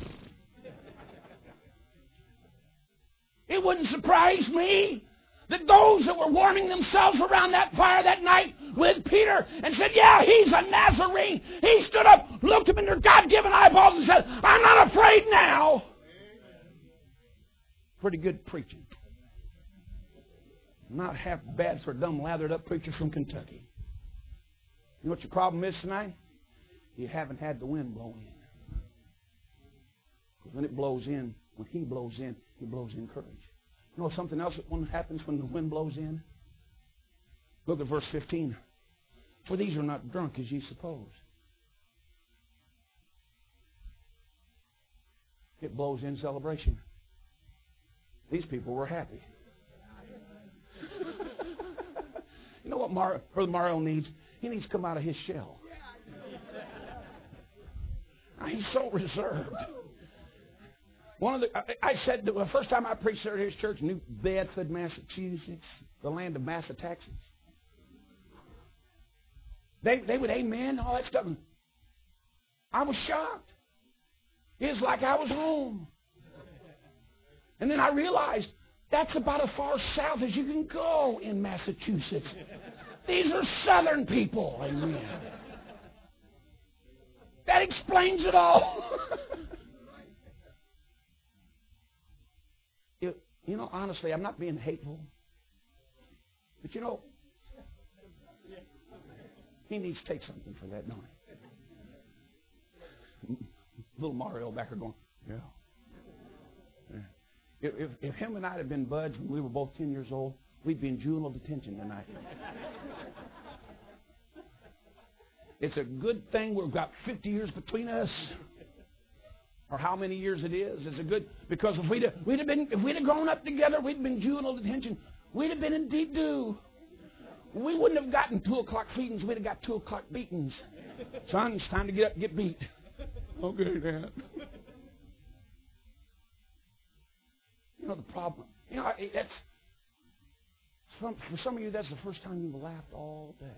It wouldn't surprise me that those that were warming themselves around that fire that night with Peter and said, yeah, he's a Nazarene. He stood up, looked him in their God-given eyeballs and said, I'm not afraid now. Pretty good preaching. Not half bad for a dumb, lathered-up preacher from Kentucky. You know what your problem is tonight? You haven't had the wind blow in. Because when it blows in, when he blows in courage. You know something else that happens when the wind blows in? Look at verse 15. For these are not drunk as ye suppose. It blows in celebration. These people were happy. You know what Mario needs? He needs to come out of his shell. He's so reserved. I said the first time I preached there at his church, New Bedford, Massachusetts, the land of Massachusetts. They would amen all that stuff. I was shocked. It was like I was home. And then I realized that's about as far south as you can go in Massachusetts. These are southern people. Amen. That explains it all. You know, honestly, I'm not being hateful. But you know, he needs to take something for that, don't he? Little Mario back there going, yeah. If him and I had been buds when we were both 10 years old, we'd be in juvenile detention tonight. It's a good thing we've got 50 years between us. Or how many years it is. It's a good, because if we'd have grown up together, we'd have been juvenile detention. We'd have been in deep doo. We wouldn't have gotten 2 o'clock feedings. We'd have got 2 o'clock beatings. Son, it's time to get up and get beat. Okay, Dad. You know the problem. You know, that's for some of you. That's the first time you've laughed all day.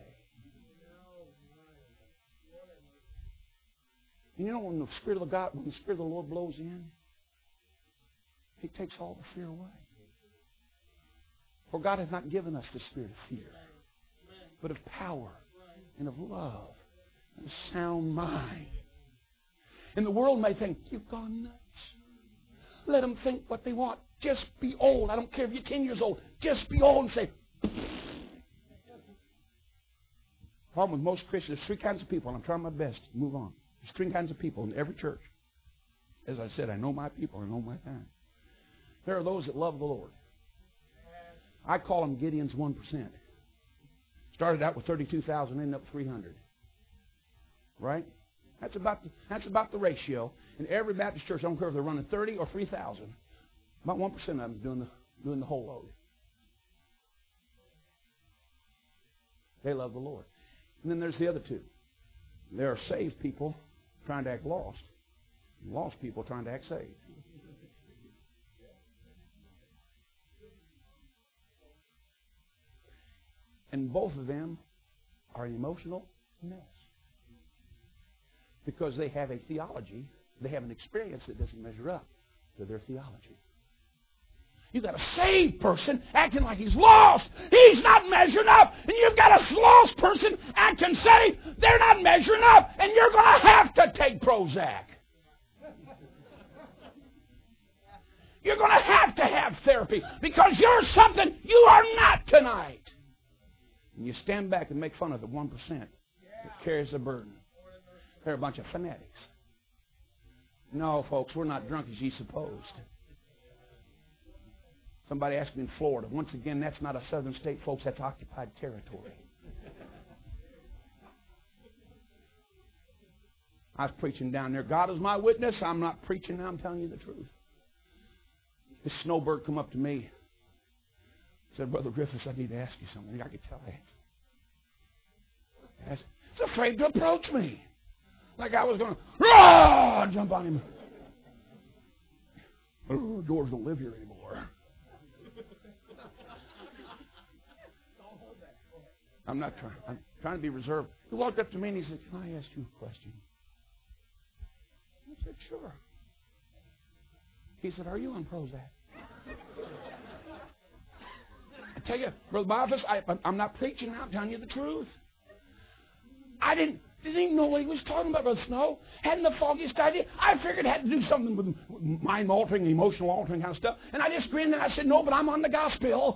And you know when the Spirit of the Lord blows in, He takes all the fear away. For God has not given us the spirit of fear, but of power and of love and a sound mind. And the world may think, you've gone nuts. Let them think what they want. Just be old. I don't care if you're 10 years old. Just be old and say, problem with most Christians, there's 3 kinds of people, and I'm trying my best to move on. There's 3 kinds of people in every church. As I said, I know my people. I know my time. There are those that love the Lord. I call them Gideon's 1%. Started out with 32,000, ended up 300. Right? That's about the ratio. In every Baptist church, I don't care if they're running 30 or 3,000. About 1% of them is doing the whole load. They love the Lord. And then there's the other 2. There are saved people trying to act lost. And lost people trying to act saved. And both of them are an emotional mess. Because they have a theology, they have an experience that doesn't measure up to their theology. You've got a saved person acting like he's lost. He's not measuring up. And you've got a lost person acting saved. They're not measuring up. And you're going to have to take Prozac. You're going to have therapy because you're something you are not tonight. And you stand back and make fun of the 1% that carries the burden. They're a bunch of fanatics. No, folks, we're not drunk as ye supposed. Somebody asked me in Florida. Once again, that's not a southern state, folks. That's occupied territory. I was preaching down there. God is my witness. I'm not preaching now. I'm telling you the truth. This snowbird come up to me. Said, Brother Griffiths, I need to ask you something. I could tell you. He's afraid to approach me. Like I was going to jump on him. Oh, George don't live here anymore. I'm trying to be reserved. He walked up to me and he said, can I ask you a question? I said, sure. He said, are you on Prozac? I tell you, Brother Boniface, I'm not preaching now, I'm telling you the truth. I didn't even know what he was talking about, Brother Snow. Hadn't the foggiest idea. I figured it had to do something with mind-altering, emotional altering kind of stuff. And I just grinned and I said, no, but I'm on the gospel.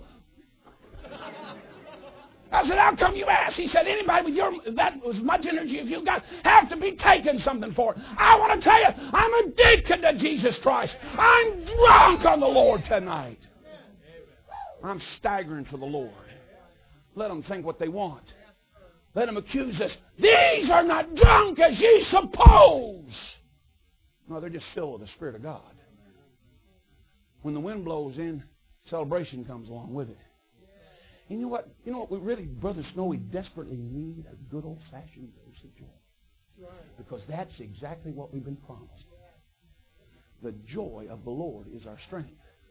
I said, how come you ask? He said, anybody with that as much energy as you got have to be taking something for it. I want to tell you, I'm addicted to Jesus Christ. I'm drunk on the Lord tonight. I'm staggering for the Lord. Let them think what they want. Let them accuse us. These are not drunk as ye suppose. No, they're just filled with the Spirit of God. When the wind blows in, celebration comes along with it. And you know what? You know what we really, Brother Snow, we desperately need a good old-fashioned dose of joy. Because that's exactly what we've been promised. The joy of the Lord is our strength.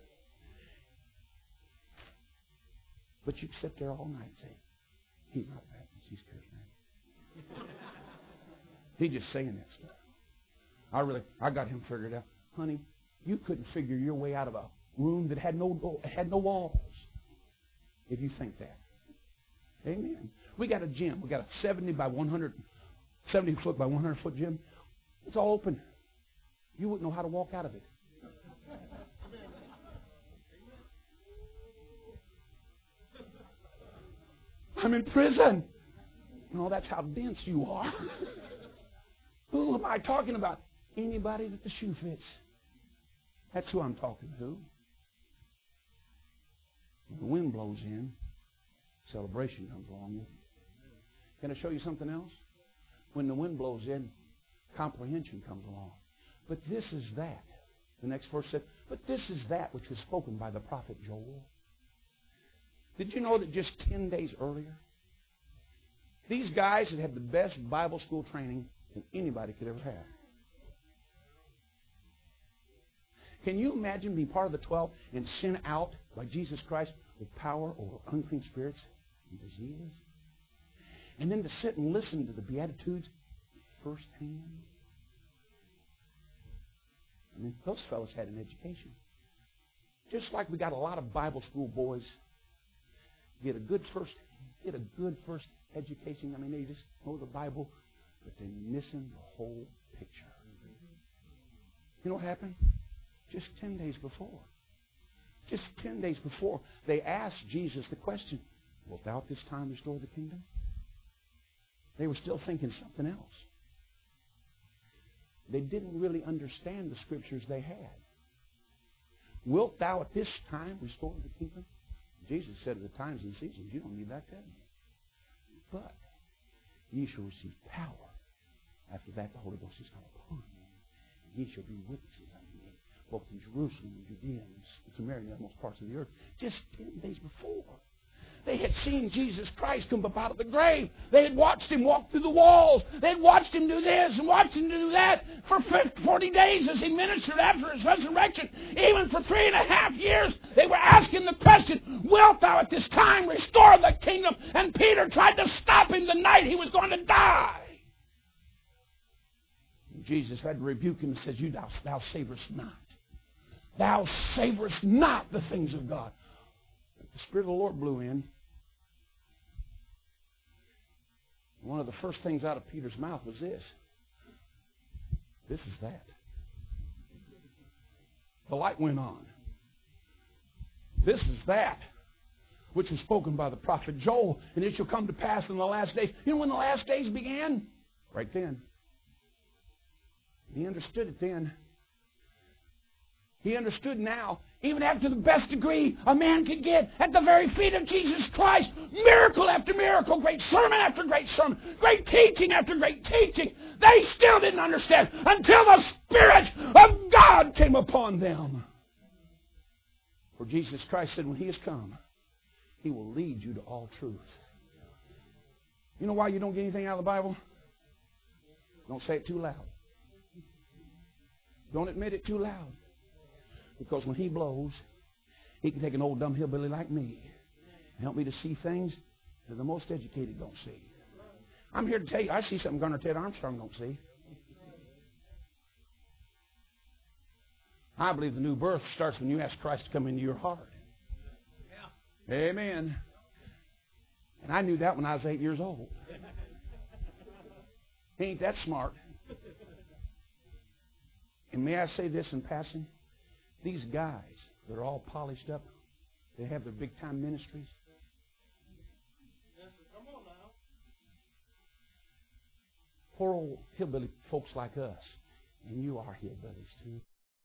But you sit there all night saying, he's not Baptist, he's charismatic. He's just saying that stuff. I got him figured out. Honey, you couldn't figure your way out of a room that had no walls if you think that. Amen. We got a gym. We got a 70 foot by 100 foot gym. It's all open. You wouldn't know how to walk out of it. I'm in prison. No, that's how dense you are. Who am I talking about? Anybody that the shoe fits. That's who I'm talking to. When the wind blows in, celebration comes along with it. Can I show you something else? When the wind blows in, comprehension comes along. But this is that. The next verse said, but this is that which was spoken by the prophet Joel. Did you know that just 10 days earlier, these guys had had the best Bible school training that anybody could ever have? Can you imagine being part of the 12 and sent out by Jesus Christ with power over unclean spirits and diseases? And then to sit and listen to the Beatitudes firsthand? I mean, those fellows had an education. Just like we got a lot of Bible school boys get a good first education. I mean, they just know the Bible, but they're missing the whole picture. You know what happened? Just 10 days before. Just 10 days before, they asked Jesus the question, wilt thou at this time restore the kingdom? They were still thinking something else. They didn't really understand the scriptures they had. Wilt thou at this time restore the kingdom? Jesus said at the times and seasons, you don't need that telling you. But ye shall receive power. After that, the Holy Ghost is come upon you. And ye shall be witnesses unto me, both in Jerusalem and Judea and Samaria and the utmost parts of the earth. Just 10 days before, they had seen Jesus Christ come up out of the grave. They had watched him walk through the walls. They had watched him do this and watched him do that for 40 days as he ministered after his resurrection. Even for 3.5 years, they were asking the question, wilt thou at this time restore the kingdom? And Peter tried to stop him the night he was going to die. And Jesus had to rebuke him and says, thou savorest not. Thou savorest not the things of God. The Spirit of the Lord blew in. One of the first things out of Peter's mouth was this. This is that. The light went on. This is that which was spoken by the prophet Joel, and it shall come to pass in the last days. You know when the last days began? Right then. He understood it then. He understood now, even after the best degree a man could get at the very feet of Jesus Christ, miracle after miracle, great sermon after great sermon, great teaching after great teaching. They still didn't understand until the Spirit of God came upon them. For Jesus Christ said when He has come, He will lead you to all truth. You know why you don't get anything out of the Bible? Don't say it too loud. Don't admit it too loud. Because when He blows, He can take an old dumb hillbilly like me and help me to see things that the most educated don't see. I'm here to tell you, I see something Governor Ted Armstrong don't see. I believe the new birth starts when you ask Christ to come into your heart. Yeah. Amen. And I knew that when I was 8 years old. He ain't that smart. And may I say this in passing? These guys that are all polished up, they have their big-time ministries. Yes, come on now. Poor old hillbilly folks like us, and you are hillbillies too.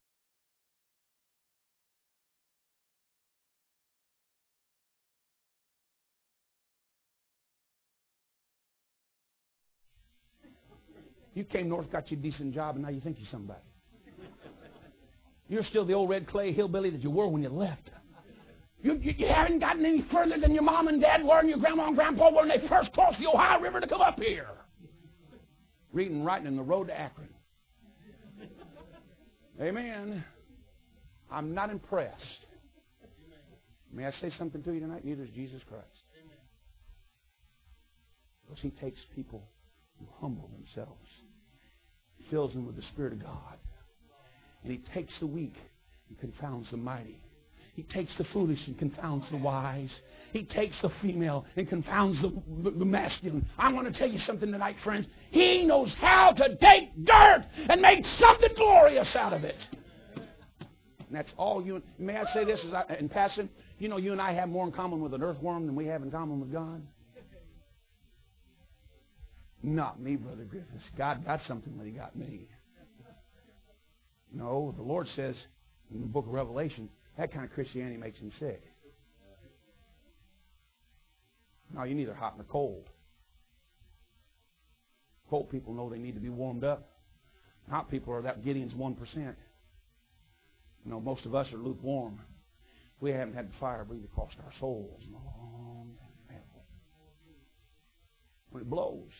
You came north, got you a decent job, and now you think you're somebody. You're still the old red clay hillbilly that you were when you left. You haven't gotten any further than your mom and dad were and your grandma and grandpa were when they first crossed the Ohio River to come up here. Reading and writing in the road to Akron. Amen. I'm not impressed. May I say something to you tonight? Neither is Jesus Christ. Because He takes people who humble themselves, fills them with the Spirit of God. And He takes the weak and confounds the mighty. He takes the foolish and confounds the wise. He takes the female and confounds the masculine. I want to tell you something tonight, friends. He knows how to take dirt and make something glorious out of it. And that's all you... May I say this in passing? You know, you and I have more in common with an earthworm than we have in common with God. Not me, Brother Griffiths. God got something when He got me. No, the Lord says in the book of Revelation, that kind of Christianity makes Him sick. Now, you're neither hot nor cold. Cold people know they need to be warmed up. Hot people are that Gideon's 1%. You know, most of us are lukewarm. We haven't had the fire breathe across our souls in a long time. When it blows,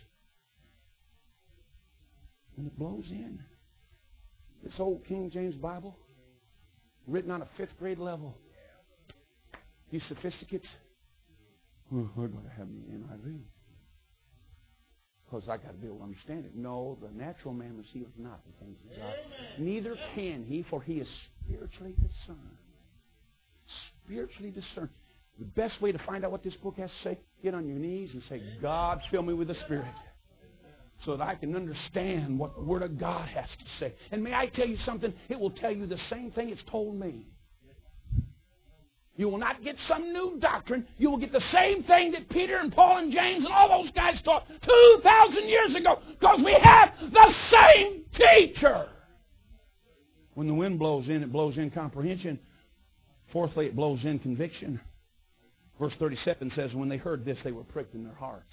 in. This old King James Bible, written on a 5th grade level. You sophisticates, we're going to have the NIV. Because I got to be able to understand it. No, the natural man receiveth not the things of God. Neither can he, for he is spiritually discerned. Spiritually discerned. The best way to find out what this book has to say, get on your knees and say, God, fill me with the Spirit, so that I can understand what the Word of God has to say. And may I tell you something? It will tell you the same thing it's told me. You will not get some new doctrine. You will get the same thing that Peter and Paul and James and all those guys taught 2,000 years ago, because we have the same teacher. When the wind blows in, it blows in comprehension. Fourthly, it blows in conviction. Verse 37 says, when they heard this, they were pricked in their hearts.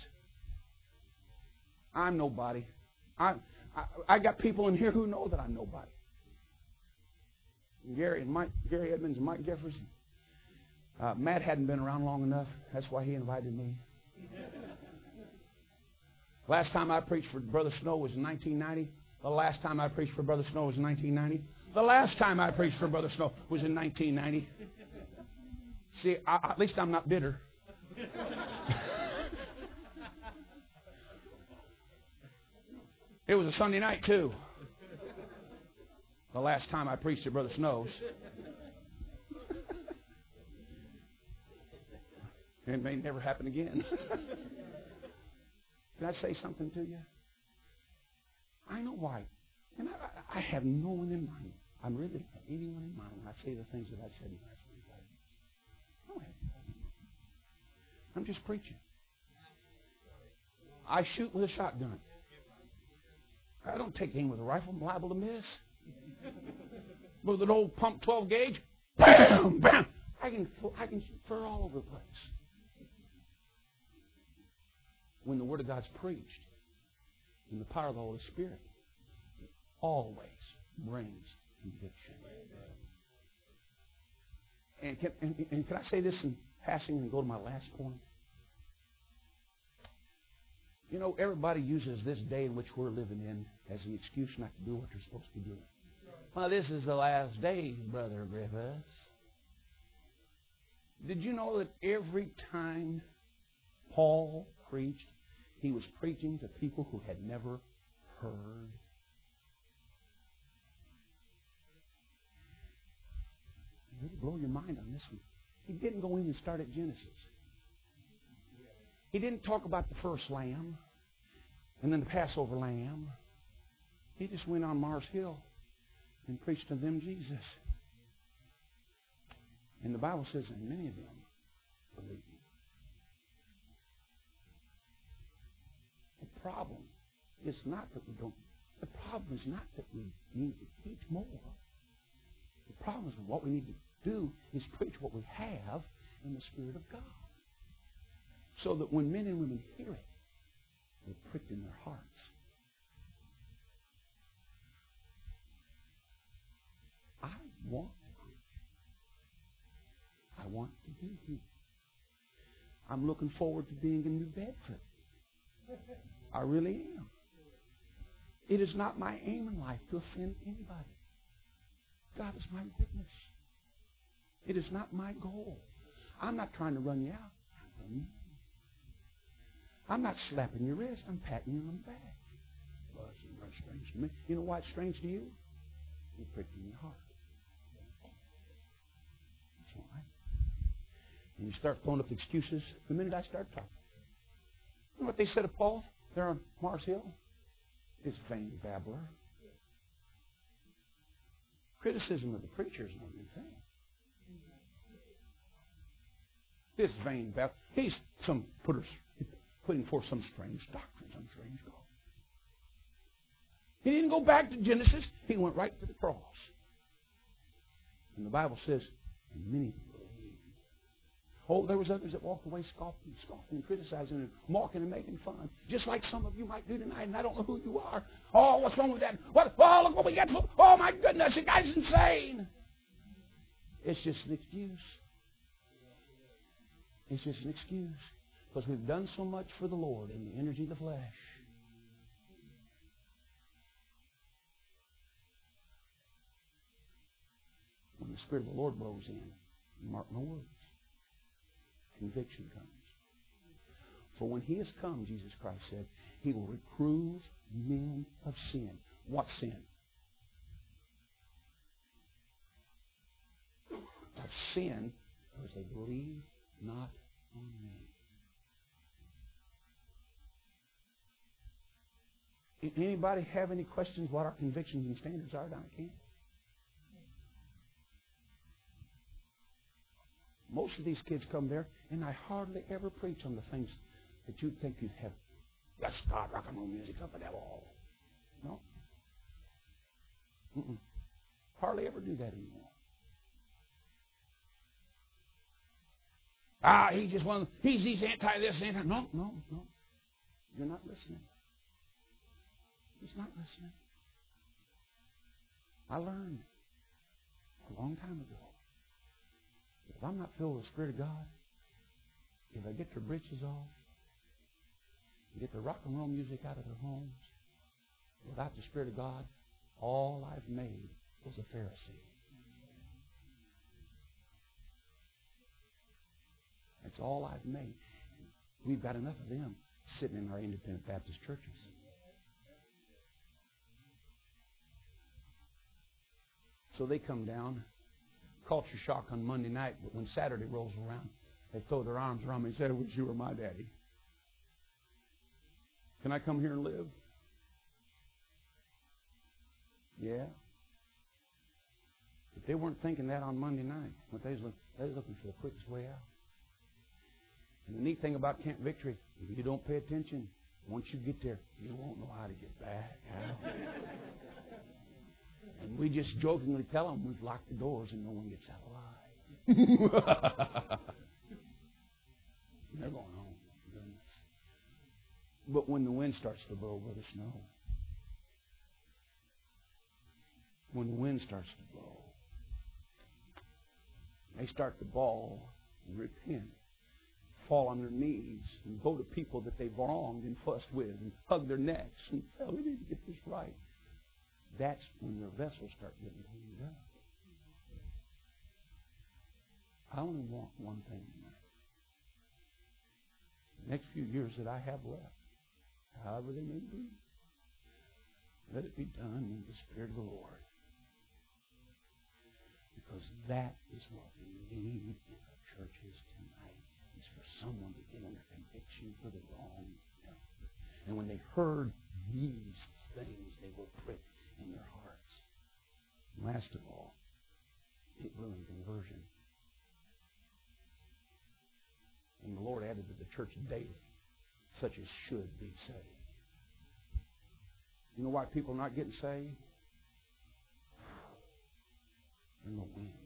I'm nobody. I got people in here who know that I'm nobody. Gary Edmonds and Mike Jefferson. Matt hadn't been around long enough. That's why he invited me. Last time I preached for Brother Snow was in 1990. The last time I preached for Brother Snow was in 1990. The last time I preached for Brother Snow was in 1990. See, at least I'm not bitter. It was a Sunday night, too. The last time I preached at Brother Snow's. It may never happen again. Can I say something to you? I know why. And I have no one in mind. I really don't have anyone in mind when I say the things that I've said in the last 45 minutes. I don't have anyone in mind. I'm just preaching. I shoot with a shotgun. I don't take aim with a rifle. I'm liable to miss. With an old pump 12 gauge, bam, bam. I can fur all over the place. When the Word of God's preached in the power of the Holy Spirit, it always brings conviction. And can I say this in passing and go to my last point? You know, everybody uses this day in which we're living in as an excuse not to do what they're supposed to be doing. Well, this is the last day, Brother Griffiths. Did you know that every time Paul preached, he was preaching to people who had never heard? It'll blow your mind on this one. He didn't go in and start at Genesis. He didn't talk about the first lamb and then the Passover lamb. He just went on Mars Hill and preached to them Jesus. And the Bible says that many of them believed him. The problem is not that we don't. The problem is not that we need to teach more. The problem is what we need to do is preach what we have in the Spirit of God. So that when men and women hear it, they're pricked in their hearts. I want to preach. I want to be here. I'm looking forward to being in New Bedford. I really am. It is not my aim in life to offend anybody. God is my witness. It is not my goal. I'm not trying to run you out. I'm not slapping your wrist. I'm patting you on the back. Well, that's strange to me. You know why it's strange to you? You're pricked in your heart. That's why. And you start throwing up excuses the minute I start talking. You know what they said of Paul there on Mars Hill? This vain babbler. Criticism of the preacher is no new thing. This vain babbler. He's putting forth some strange doctrine, some strange goal. He didn't go back to Genesis. He went right to the cross. And the Bible says, and many believed. Oh, there was others that walked away scoffing and criticizing and mocking and making fun. Just like some of you might do tonight, and I don't know who you are. Oh, what's wrong with that? What? Oh, look what we got. Oh, my goodness, the guy's insane. It's just an excuse. It's just an excuse. Because we've done so much for the Lord in the energy of the flesh. When the Spirit of the Lord blows in, mark my words, conviction comes. For when He has come, Jesus Christ said, He will reprove men of sin. What sin? Of sin, because they believe not on me. Anybody have any questions what our convictions and standards are down at camp? Most of these kids come there, and I hardly ever preach on the things that you'd think you'd have. Let's start rock and roll music up at that wall. No. Hardly ever do that anymore. He's anti-this, anti. No. You're not listening. He's not listening. I learned a long time ago. If I'm not filled with the Spirit of God, if I get their britches off, and get the rock and roll music out of their homes, without the Spirit of God, all I've made was a Pharisee. That's all I've made. We've got enough of them sitting in our independent Baptist churches. So they come down, culture shock on Monday night, but when Saturday rolls around, they throw their arms around me and say, I wish you were my daddy. Can I come here and live? Yeah. But they weren't thinking that on Monday night. But they was looking for the quickest way out. And the neat thing about Camp Victory, if you don't pay attention, once you get there, you won't know how to get back out. And we just jokingly tell them we've locked the doors and no one gets out alive. They're going home. Goodness. But when the wind starts to blow, Brother Snow, when the wind starts to blow, They start to bawl and repent, fall on their knees, and go to people that they've wronged and fussed with, and hug their necks and say, we need to get this right. That's when their vessels start getting cleaned up. I only want one thing tonight. The next few years that I have left, however they may be, let it be done in the Spirit of the Lord. Because that is what we need in our churches tonight, is for someone to get under conviction for the wrong done. And when they heard these things, they will prick in their hearts. And last of all, it ruined conversion. And the Lord added to the church daily such as should be saved. You know why people are not getting saved? There's no wind.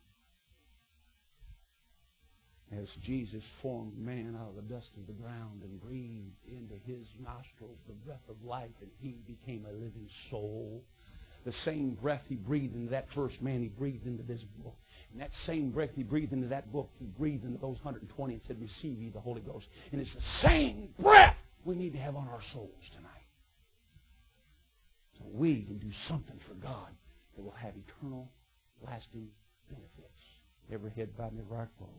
As Jesus formed man out of the dust of the ground and breathed into his nostrils the breath of life, and he became a living soul, the same breath he breathed into that first man, he breathed into this book. And that same breath he breathed into that book, he breathed into those 120 and said, receive ye the Holy Ghost. And it's the same breath we need to have on our souls tonight. So we can do something for God that will have eternal, lasting benefits. Every head bowed and every eye closed.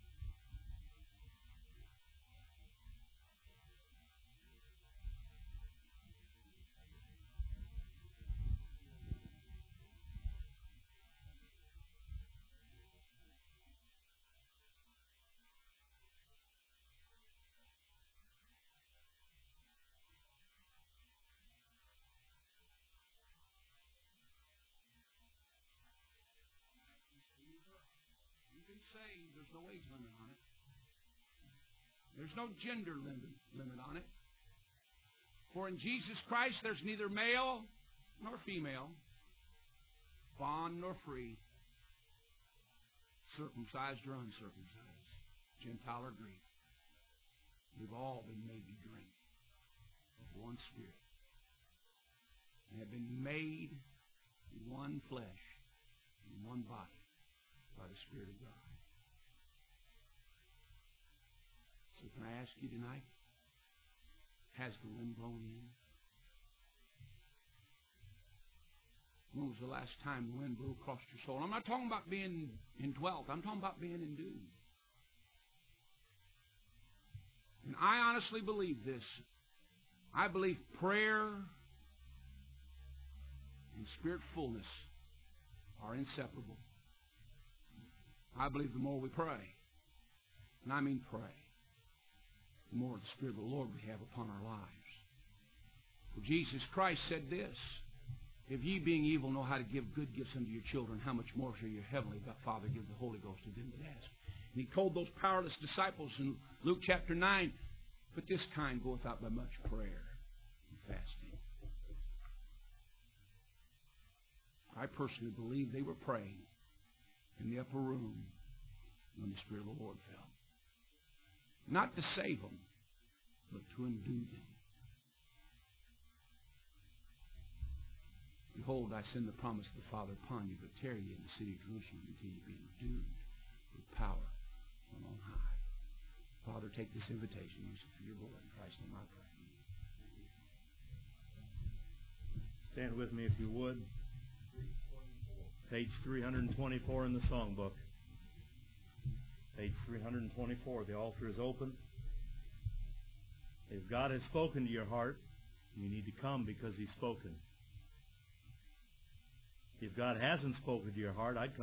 Saved, there's no age limit on it. There's no gender limit on it. For in Jesus Christ there's neither male nor female, bond nor free, circumcised or uncircumcised, Gentile or Greek. We've all been made to drink of one Spirit and have been made in one flesh, in one body by the Spirit of God. So can I ask you tonight, has the wind blown in? When was the last time the wind blew across your soul? I'm not talking about being indwelt. I'm talking about being endued. And I honestly believe this. I believe prayer and spirit fullness are inseparable. I believe the more we pray, and I mean pray, the more of the Spirit of the Lord we have upon our lives. For Jesus Christ said this, if ye being evil know how to give good gifts unto your children, how much more shall your heavenly Father give the Holy Ghost to them that ask? And he told those powerless disciples in Luke chapter 9, but this kind goeth out by much prayer and fasting. I personally believe they were praying in the upper room when the Spirit of the Lord fell. Not to save them, but to endue them. Behold, I send the promise of the Father upon you, but tarry ye in the city of Jerusalem until you be endued with power from on high. Father, take this invitation, use it for your glory. In Christ's name I pray. Stand with me if you would. Page 324 in the songbook. Page 324. The altar is open. If God has spoken to your heart, you need to come because He's spoken. If God hasn't spoken to your heart, I'd come.